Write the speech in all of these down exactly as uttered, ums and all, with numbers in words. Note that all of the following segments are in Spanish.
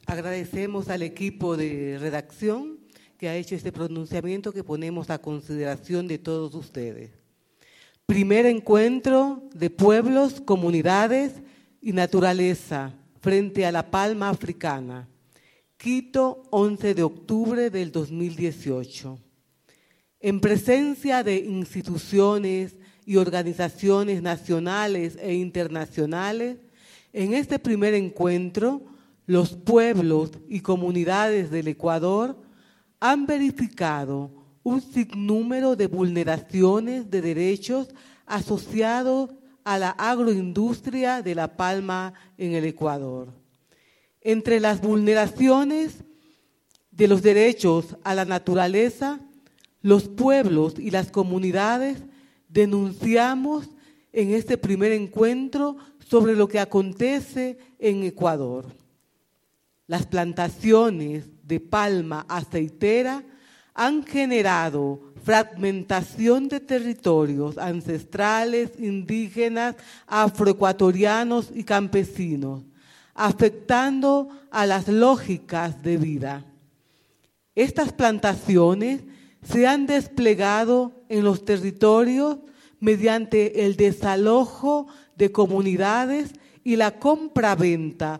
Agradecemos al equipo de redacción que ha hecho este pronunciamiento que ponemos a consideración de todos ustedes. Primer encuentro de pueblos, comunidades y naturaleza frente a la palma africana. Quito, once de octubre del dos mil dieciocho. En presencia de instituciones y organizaciones nacionales e internacionales, en este primer encuentro, los pueblos y comunidades del Ecuador han verificado un sinnúmero de vulneraciones de derechos asociados a la agroindustria de la palma en el Ecuador. Entre las vulneraciones de los derechos a la naturaleza, los pueblos y las comunidades denunciamos en este primer encuentro sobre lo que acontece en Ecuador. Las plantaciones de palma aceitera han generado fragmentación de territorios ancestrales, indígenas, afroecuatorianos y campesinos, afectando a las lógicas de vida. Estas plantaciones se han desplegado en los territorios mediante el desalojo de comunidades y la compraventa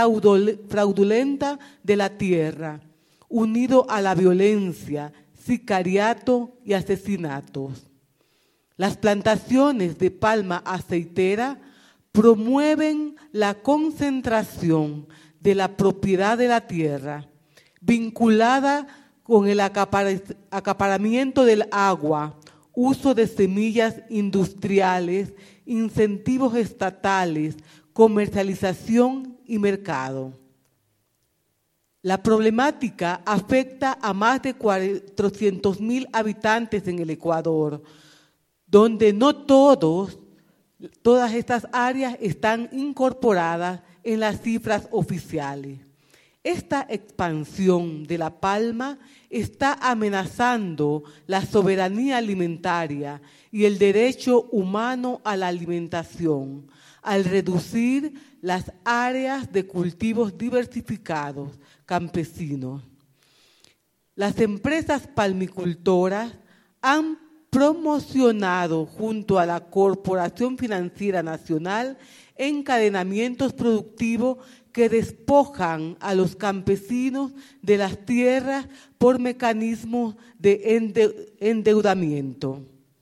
fraudulenta de la tierra, unido a la violencia, sicariato y asesinatos. Las plantaciones de palma aceitera promueven la concentración de la propiedad de la tierra, vinculada con el acaparamiento del agua, uso de semillas industriales, incentivos estatales, comercialización y mercado. La problemática afecta a más de cuatrocientos mil habitantes en el Ecuador, donde no todos, todas estas áreas están incorporadas en las cifras oficiales. Esta expansión de la palma está amenazando la soberanía alimentaria y el derecho humano a la alimentación, al reducir las áreas de cultivos diversificados campesinos. Las empresas palmicultoras han promocionado junto a la Corporación Financiera Nacional encadenamientos productivos que despojan a los campesinos de las tierras por mecanismos de endeudamiento.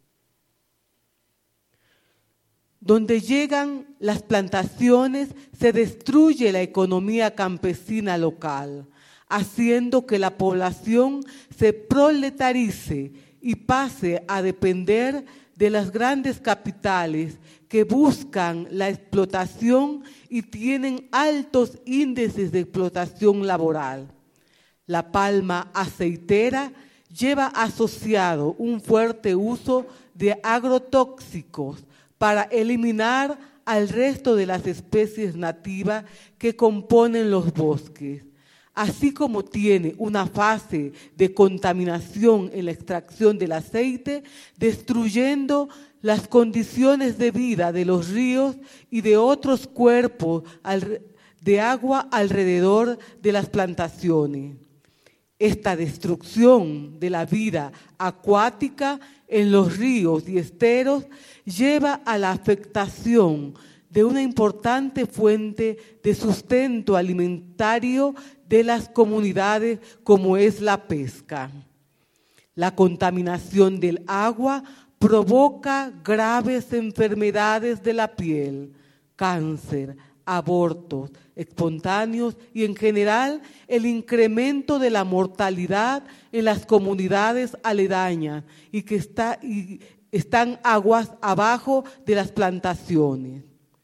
Donde llegan las plantaciones, se destruye la economía campesina local, haciendo que la población se proletarice y pase a depender de las grandes capitales que buscan la explotación y tienen altos índices de explotación laboral. La palma aceitera lleva asociado un fuerte uso de agrotóxicos para eliminar al resto de las especies nativas que componen los bosques, así como tiene una fase de contaminación en la extracción del aceite, destruyendo las condiciones de vida de los ríos y de otros cuerpos de agua alrededor de las plantaciones. Esta destrucción de la vida acuática en los ríos y esteros lleva a la afectación de una importante fuente de sustento alimentario de las comunidades como es la pesca. La contaminación del agua provoca graves enfermedades de la piel, cáncer, abortos espontáneos y en general el incremento de la mortalidad en las comunidades aledañas y que está, y están aguas abajo de las plantaciones.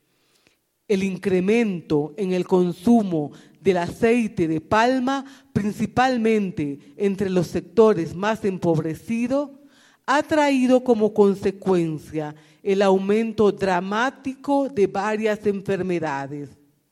El incremento en el consumo del aceite de palma, principalmente entre los sectores más empobrecidos, ha traído como consecuencia el aumento dramático de varias enfermedades.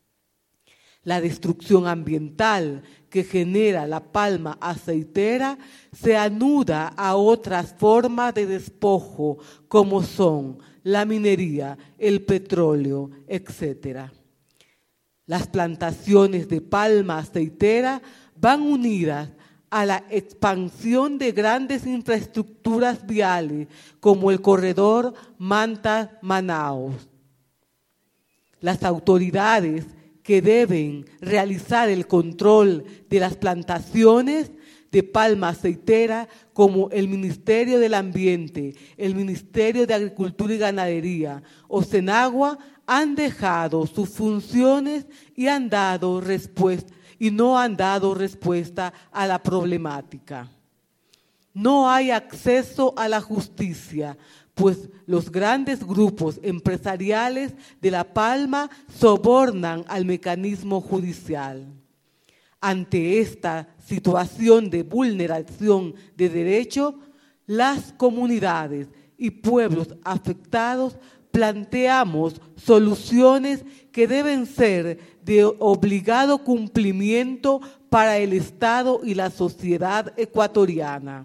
La destrucción ambiental que genera la palma aceitera se anuda a otras formas de despojo como son la minería, el petróleo, etcétera. Las plantaciones de palma aceitera van unidas a la expansión de grandes infraestructuras viales como el corredor Manta-Manaos. Las autoridades que deben realizar el control de las plantaciones de palma aceitera, como el Ministerio del Ambiente, el Ministerio de Agricultura y Ganadería o Senagua, han dejado sus funciones y han dado respuesta y no han dado respuesta a la problemática. No hay acceso a la justicia, pues los grandes grupos empresariales de La Palma sobornan al mecanismo judicial. Ante esta situación de vulneración de derechos, las comunidades y pueblos afectados planteamos soluciones que deben ser de obligado cumplimiento para el Estado y la sociedad ecuatoriana.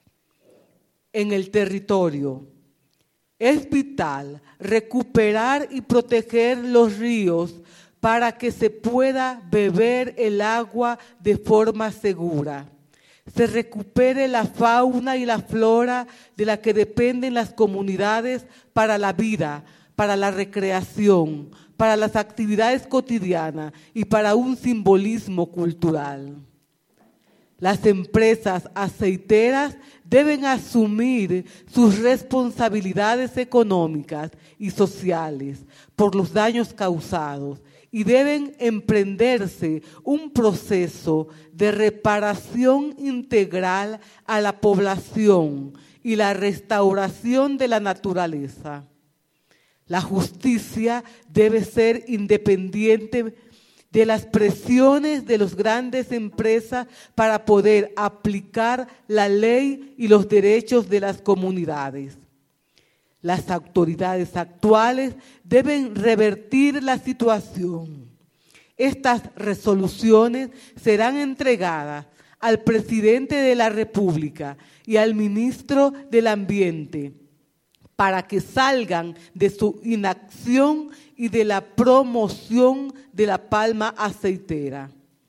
En el territorio, es vital recuperar y proteger los ríos para que se pueda beber el agua de forma segura. Se recupere la fauna y la flora de la que dependen las comunidades para la vida, para la recreación, para las actividades cotidianas y para un simbolismo cultural. Las empresas aceiteras deben asumir sus responsabilidades económicas y sociales por los daños causados y deben emprenderse un proceso de reparación integral a la población y la restauración de la naturaleza. La justicia debe ser independiente de las presiones de las grandes empresas para poder aplicar la ley y los derechos de las comunidades. Las autoridades actuales deben revertir la situación. Estas resoluciones serán entregadas al presidente de la República y al ministro del Ambiente para que salgan de su inacción y de la promoción de la palma aceitera.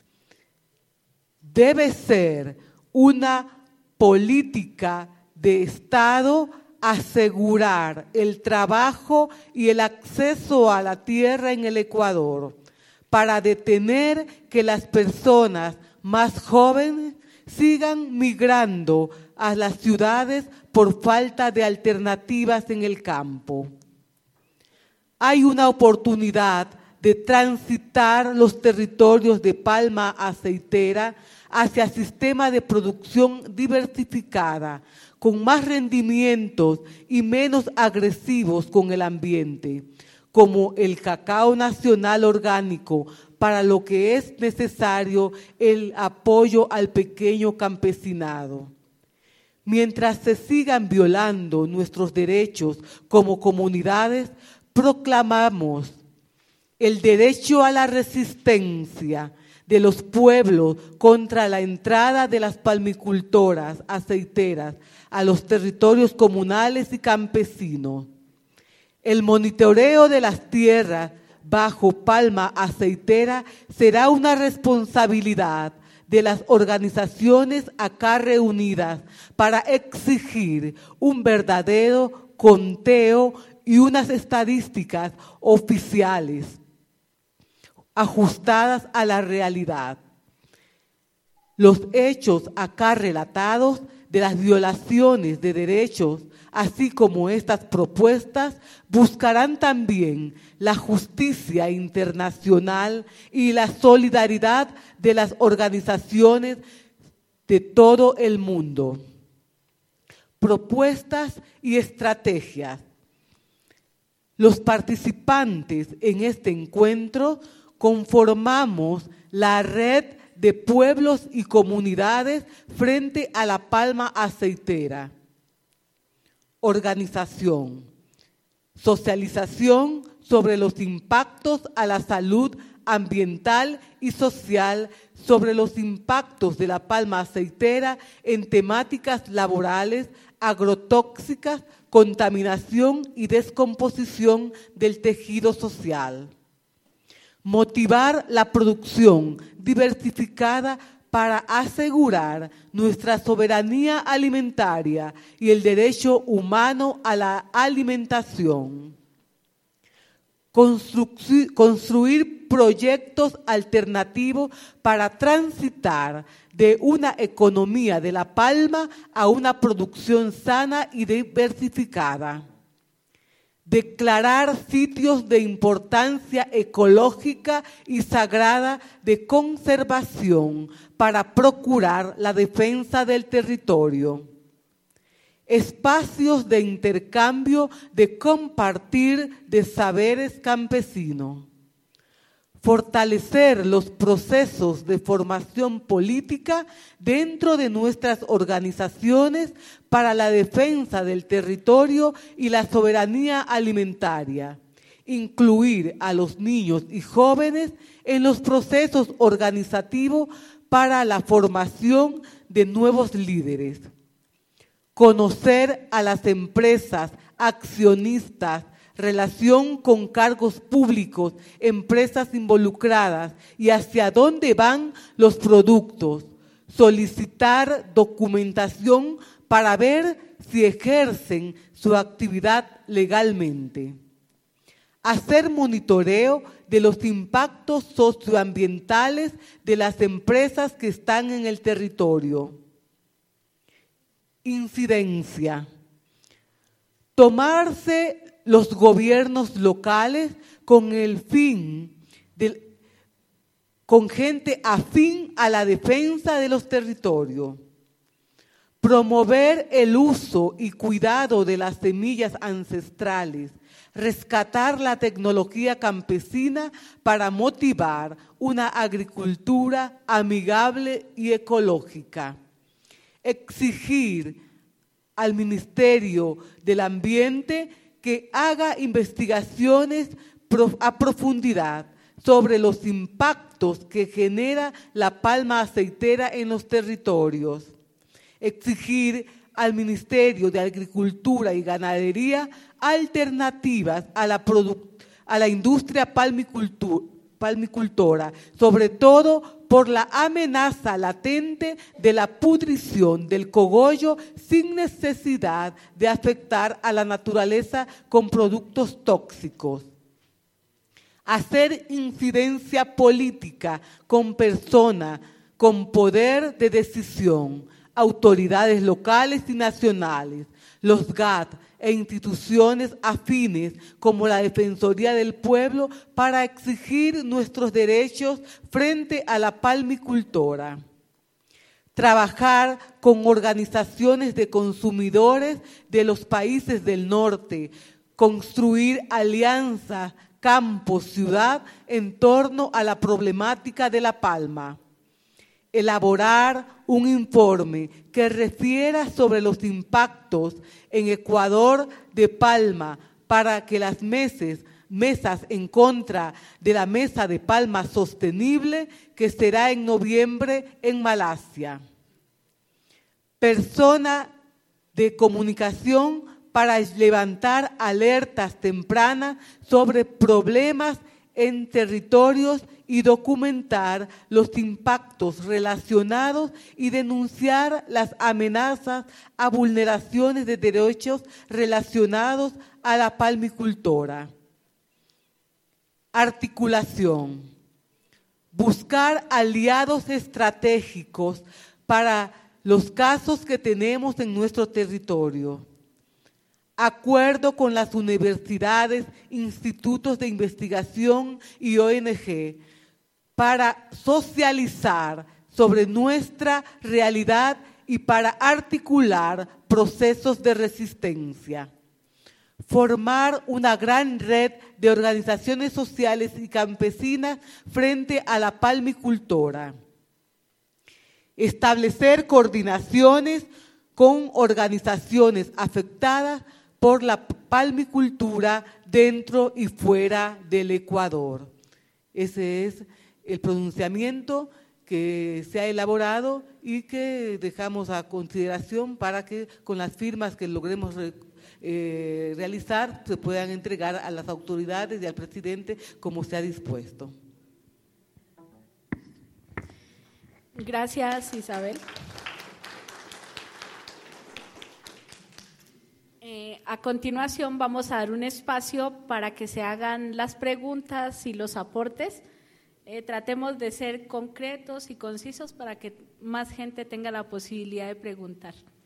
Debe ser una política de Estado asegurar el trabajo y el acceso a la tierra en el Ecuador para detener que las personas más jóvenes sigan migrando a las ciudades por falta de alternativas en el campo. Hay una oportunidad de transitar los territorios de palma aceitera hacia sistemas de producción diversificada, con más rendimientos y menos agresivos con el ambiente, como el cacao nacional orgánico, para lo que es necesario el apoyo al pequeño campesinado. Mientras se sigan violando nuestros derechos como comunidades, proclamamos el derecho a la resistencia de los pueblos contra la entrada de las palmicultoras aceiteras a los territorios comunales y campesinos. El monitoreo de las tierras bajo palma aceitera será una responsabilidad de las organizaciones acá reunidas para exigir un verdadero conteo y unas estadísticas oficiales ajustadas a la realidad. Los hechos acá relatados de las violaciones de derechos, así como estas propuestas, buscarán también la justicia internacional y la solidaridad de las organizaciones de todo el mundo. Propuestas y estrategias. Los participantes en este encuentro conformamos la red de pueblos y comunidades frente a la palma aceitera. Organización, socialización sobre los impactos a la salud ambiental y social, sobre los impactos de la palma aceitera en temáticas laborales, agrotóxicas, contaminación y descomposición del tejido social. motivar la producción diversificada para asegurar nuestra soberanía alimentaria y el derecho humano a la alimentación. Constru- construir proyectos alternativos para transitar de una economía de la palma a una producción sana y diversificada. Declarar sitios de importancia ecológica y sagrada de conservación para procurar la defensa del territorio. Espacios de intercambio, de compartir de saberes campesinos. Fortalecer los procesos de formación política dentro de nuestras organizaciones para la defensa del territorio y la soberanía alimentaria. Incluir a los niños y jóvenes en los procesos organizativos para la formación de nuevos líderes. Conocer a las empresas, accionistas, relación con cargos públicos, empresas involucradas y hacia dónde van los productos. Solicitar documentación para ver si ejercen su actividad legalmente. Hacer monitoreo de los impactos socioambientales de las empresas que están en el territorio. Incidencia. Tomarse los gobiernos locales con el fin, de, con gente afín a la defensa de los territorios. Promover el uso y cuidado de las semillas ancestrales. Rescatar la tecnología campesina para motivar una agricultura amigable y ecológica. Exigir al Ministerio del Ambiente que haga investigaciones a profundidad sobre los impactos que genera la palma aceitera en los territorios. Exigir al Ministerio de Agricultura y Ganadería alternativas a la, a la industria palmicultora, sobre todo por la amenaza latente de la pudrición del cogollo sin necesidad de afectar a la naturaleza con productos tóxicos. Hacer incidencia política con personas con poder de decisión, autoridades locales y nacionales, los G A T e instituciones afines como la Defensoría del Pueblo para exigir nuestros derechos frente a la palmicultora. Trabajar con organizaciones de consumidores de los países del norte, construir alianzas campo-ciudad en torno a la problemática de la palma. Elaborar un informe que refiera sobre los impactos en Ecuador de palma para que las meses, mesas en contra de la mesa de palma sostenible que será en noviembre en Malasia. Persona de comunicación para levantar alertas tempranas sobre problemas en territorios y documentar los impactos relacionados y denunciar las amenazas a vulneraciones de derechos relacionados a la palmicultora. Articulación. Buscar aliados estratégicos para los casos que tenemos en nuestro territorio. Acuerdo con las universidades, institutos de investigación y O N G para socializar sobre nuestra realidad y para articular procesos de resistencia. Formar una gran red de organizaciones sociales y campesinas frente a la palmicultora. Establecer coordinaciones con organizaciones afectadas por la palmicultura dentro y fuera del Ecuador. Ese es el pronunciamiento que se ha elaborado y que dejamos a consideración para que con las firmas que logremos eh, realizar se puedan entregar a las autoridades y al presidente como se ha dispuesto. Gracias, Isabel. Eh, a continuación vamos a dar un espacio para que se hagan las preguntas y los aportes. Eh, tratemos de ser concretos y concisos para que más gente tenga la posibilidad de preguntar.